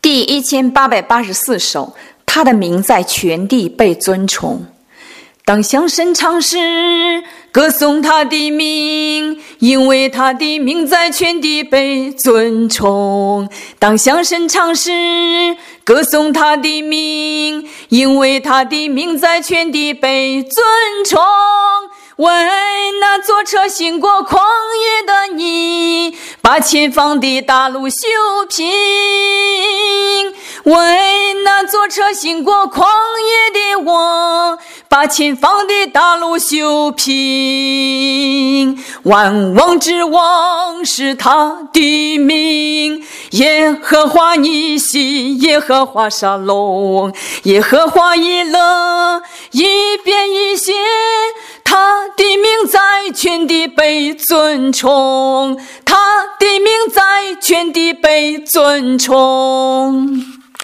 第1884首，他的名在全地被尊崇。当响声唱时，歌颂他的名，因为他的名在全地被尊崇。当响声唱时，歌颂他的名，因为他的名在全地被尊崇。为那坐车行过旷野的你，把前方的大路修平。为那坐车行过旷野的我，把前方的大路修平。万王之王是他的名，耶和华尼西，耶和华沙龙，耶和华以勒，一变一谢，他的名在全地被尊崇，他的名在全地被尊崇。